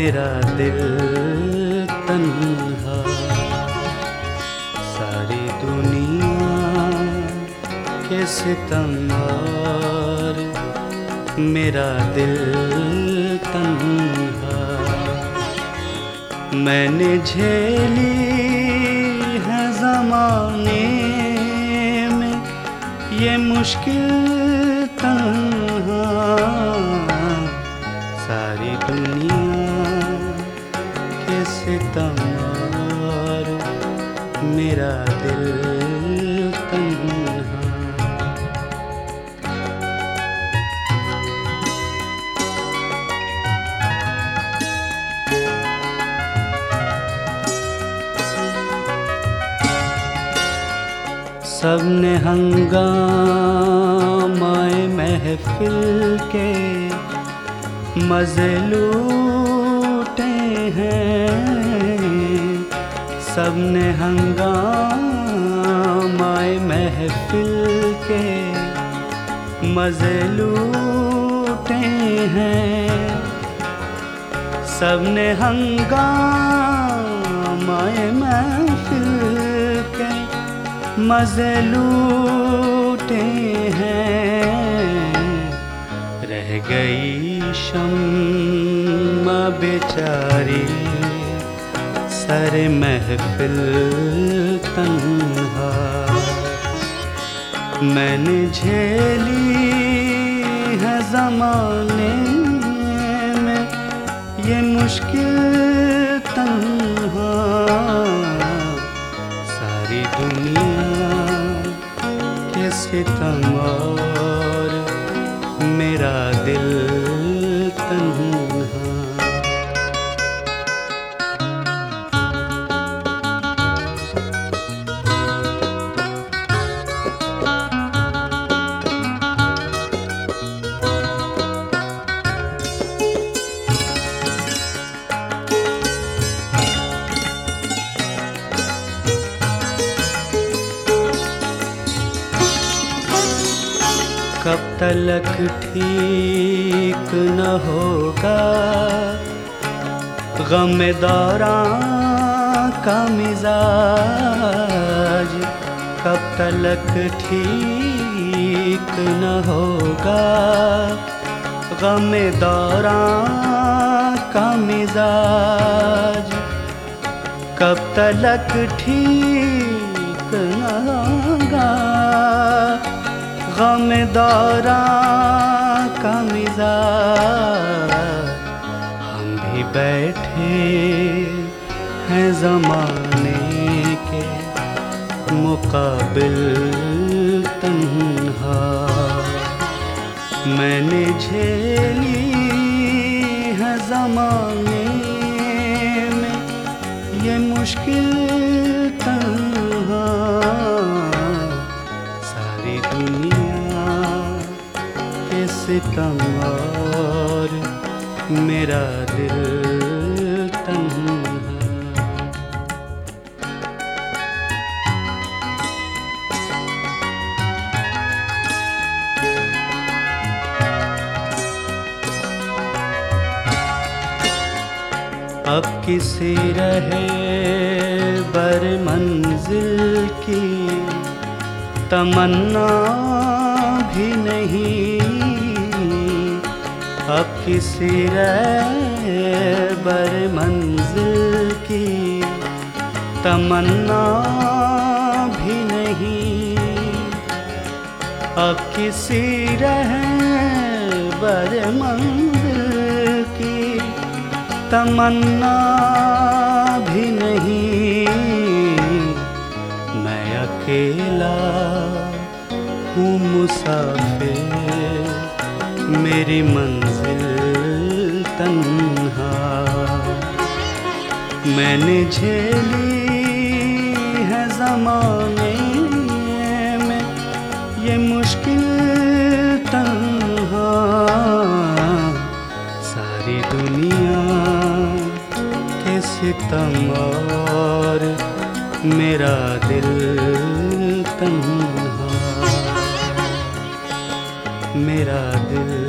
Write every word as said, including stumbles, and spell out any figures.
मेरा दिल तन्हा, सारी दुनिया के सितम और मेरा दिल तन्हा। मैंने झेली है ज़माने में ये मुश्किल तन्हा, सारी दुनिया के सितम और मेरा दिल तन्हा। सबने हंगामाए महफिल के मज़े लूटे हैं, सबने हंगामाए महफिल के मज़े लूटे हैं, सबने हंगामाए महफिल के मज़े लूटे हैं। रह गई शम्मा बेचारी सरे महफिल तन्हा। मैंने झेली है ज़माने में ये मुश्किल तन्हा, सारी दुनिया के सितम और मेरा दिल तन्हा। कब तलक ठीक न होगा गम दौरां का मिजाज, कब तलक ठीक न होगा गम दौरां का मिजाज, कब तलक ठीक न होगा गम दौरां का मिजाज। हम भी बैठे हैं ज़माने के मुकाबिल तन्हा। मैंने झेली है ज़माने में ये मुश्किल तन्हा, सारी दुनिया के सितम और मेरा दिल तन्हा। अब किसी रहे बर मंजिल की तमन्ना भी नहीं, अब किसी रहबर मंजिल की तमन्ना भी नहीं, अब किसी रहबर मंजिल की तमन्ना भी नहीं। मैं अकेला हूँ मुसाफिर, मेरी मंजिल तन्हा। मैंने झेली है ज़माने में ये मुश्किल तन्हा, सारी दुनिया के सितम और मेरा दिल तन्हा, मेरा दिल